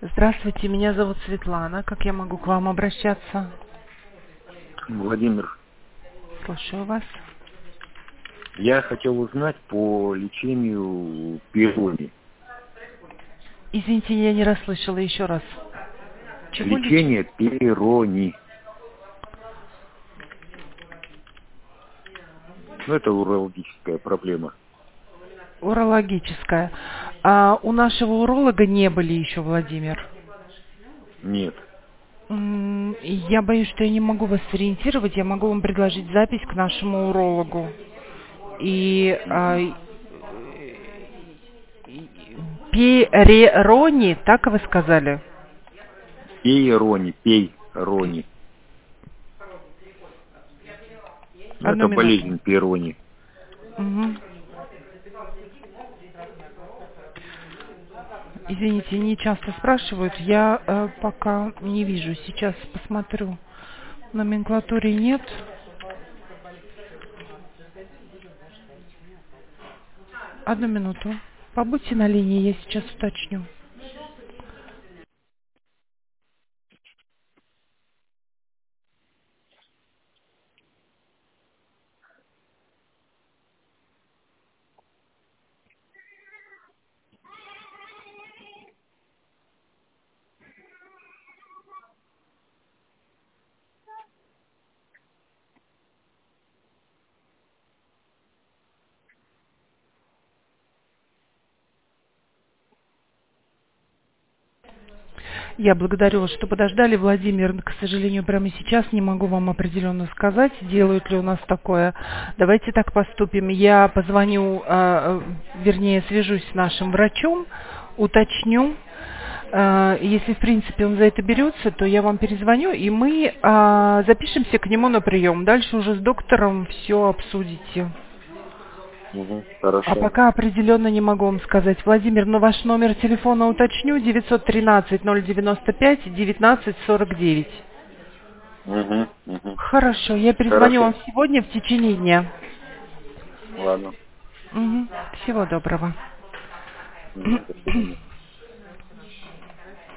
Здравствуйте, меня зовут Светлана. Как я могу к вам обращаться? Владимир, Слушаю вас. я хотел узнать по лечению пирони. Извините, я не расслышала еще раз. Чего лечить? Лечение пирони. Ну, это урологическая проблема. Урологическая. А у нашего уролога не были еще, Владимир. Нет. Я боюсь, что я не могу вас сориентировать. Я могу вам предложить запись к нашему урологу. И Мгм. пирони, так вы сказали? Пейрони. Ну, Одну это минуту. болезнь пирони. Мгм. Извините, не часто спрашивают. Я пока не вижу. Сейчас посмотрю. В номенклатуре нет. Одну минуту. Побудьте на линии, я сейчас уточню. Я благодарю вас, что подождали, Владимир. К сожалению, прямо сейчас не могу вам определенно сказать, делают ли у нас такое. Давайте так поступим. Я позвоню, вернее, свяжусь с нашим врачом, уточню. Если, в принципе, он за это берется, то я вам перезвоню, и мы запишемся к нему на прием. Дальше уже с доктором все обсудите. Угу. А Хорошо. пока определенно не могу вам сказать. Владимир, но ваш номер телефона уточню. 913-095-1949. Угу. Хорошо, я перезвоню Хорошо. вам сегодня в течение дня. Ладно. Мгм. Всего доброго. До свидания.